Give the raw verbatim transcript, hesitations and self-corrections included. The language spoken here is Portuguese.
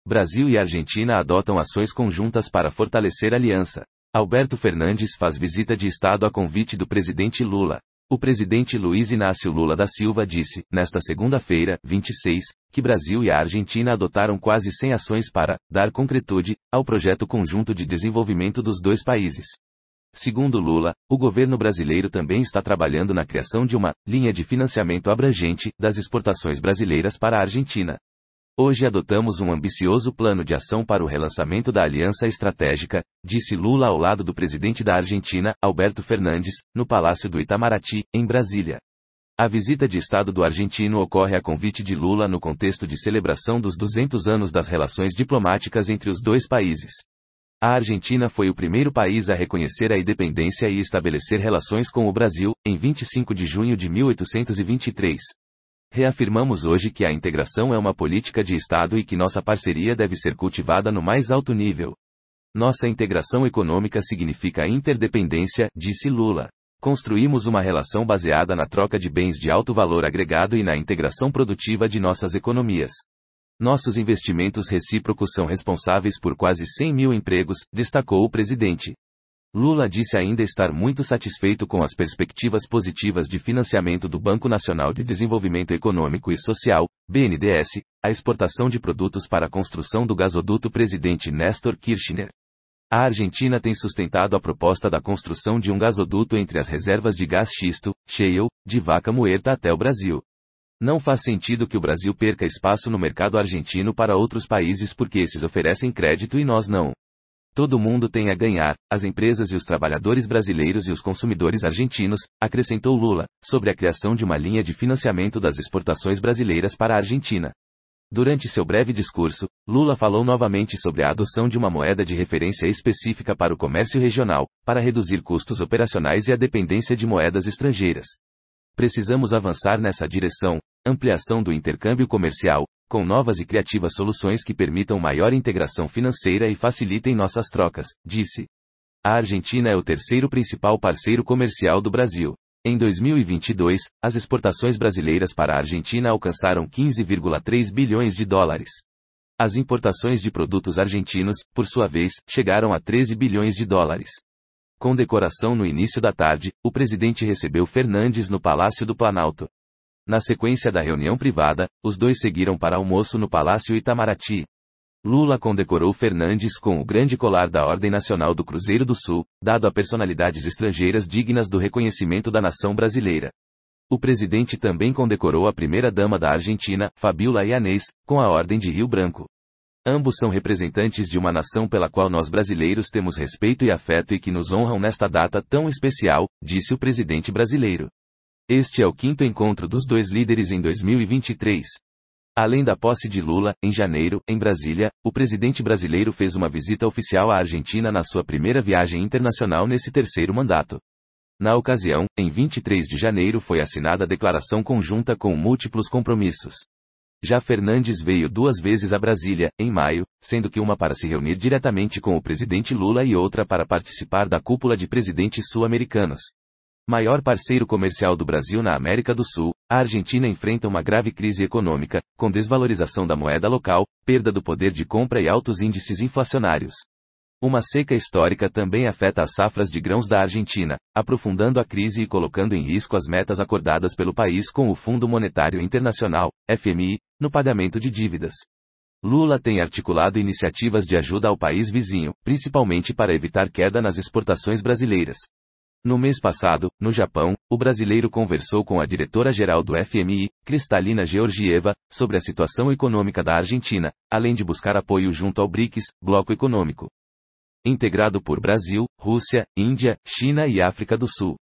Brasil e Argentina adotam ações conjuntas para fortalecer a aliança. Alberto Fernandes faz visita de Estado a convite do presidente Lula. O presidente Luiz Inácio Lula da Silva disse, nesta segunda-feira, vinte e seis, que Brasil e a Argentina adotaram quase cem ações para dar concretude ao projeto conjunto de desenvolvimento dos dois países. Segundo Lula, o governo brasileiro também está trabalhando na criação de uma linha de financiamento abrangente das exportações brasileiras para a Argentina. Hoje adotamos um ambicioso plano de ação para o relançamento da aliança estratégica, disse Lula ao lado do presidente da Argentina, Alberto Fernandes, no Palácio do Itamaraty, em Brasília. A visita de Estado do argentino ocorre a convite de Lula no contexto de celebração dos duzentos anos das relações diplomáticas entre os dois países. A Argentina foi o primeiro país a reconhecer a independência e estabelecer relações com o Brasil, em vinte e cinco de junho de mil oitocentos e vinte e três. Reafirmamos hoje que a integração é uma política de Estado e que nossa parceria deve ser cultivada no mais alto nível. Nossa integração econômica significa interdependência, disse Lula. Construímos uma relação baseada na troca de bens de alto valor agregado e na integração produtiva de nossas economias. Nossos investimentos recíprocos são responsáveis por quase cem mil empregos, destacou o presidente. Lula disse ainda estar muito satisfeito com as perspectivas positivas de financiamento do Banco Nacional de Desenvolvimento Econômico e Social, B N D E S, a exportação de produtos para a construção do gasoduto Presidente Néstor Kirchner. A Argentina tem sustentado a proposta da construção de um gasoduto entre as reservas de gás xisto, shale, de Vaca Muerta até o Brasil. Não faz sentido que o Brasil perca espaço no mercado argentino para outros países porque esses oferecem crédito e nós não. Todo mundo tem a ganhar, as empresas e os trabalhadores brasileiros e os consumidores argentinos, acrescentou Lula, sobre a criação de uma linha de financiamento das exportações brasileiras para a Argentina. Durante seu breve discurso, Lula falou novamente sobre a adoção de uma moeda de referência específica para o comércio regional, para reduzir custos operacionais e a dependência de moedas estrangeiras. Precisamos avançar nessa direção, ampliação do intercâmbio comercial, com novas e criativas soluções que permitam maior integração financeira e facilitem nossas trocas, disse. A Argentina é o terceiro principal parceiro comercial do Brasil. Em dois mil e vinte e dois, as exportações brasileiras para a Argentina alcançaram quinze vírgula três bilhões de dólares. As importações de produtos argentinos, por sua vez, chegaram a treze bilhões de dólares. Com decoração no início da tarde, o presidente recebeu Fernandes no Palácio do Planalto. Na sequência da reunião privada, os dois seguiram para almoço no Palácio Itamaraty. Lula condecorou Fernandes com o grande colar da Ordem Nacional do Cruzeiro do Sul, dado a personalidades estrangeiras dignas do reconhecimento da nação brasileira. O presidente também condecorou a primeira-dama da Argentina, Fabiola Yanez, com a Ordem de Rio Branco. Ambos são representantes de uma nação pela qual nós brasileiros temos respeito e afeto e que nos honram nesta data tão especial, disse o presidente brasileiro. Este é o quinto encontro dos dois líderes em dois mil e vinte e três. Além da posse de Lula, em janeiro, em Brasília, o presidente brasileiro fez uma visita oficial à Argentina na sua primeira viagem internacional nesse terceiro mandato. Na ocasião, em vinte e três de janeiro foi assinada a declaração conjunta com múltiplos compromissos. Já Fernandes veio duas vezes a Brasília, em maio, sendo que uma para se reunir diretamente com o presidente Lula e outra para participar da cúpula de presidentes sul-americanos. Maior parceiro comercial do Brasil na América do Sul, a Argentina enfrenta uma grave crise econômica, com desvalorização da moeda local, perda do poder de compra e altos índices inflacionários. Uma seca histórica também afeta as safras de grãos da Argentina, aprofundando a crise e colocando em risco as metas acordadas pelo país com o Fundo Monetário Internacional, F M I, no pagamento de dívidas. Lula tem articulado iniciativas de ajuda ao país vizinho, principalmente para evitar queda nas exportações brasileiras. No mês passado, no Japão, o brasileiro conversou com a diretora-geral do F M I, Kristalina Georgieva, sobre a situação econômica da Argentina, além de buscar apoio junto ao BRICS, bloco econômico integrado por Brasil, Rússia, Índia, China e África do Sul.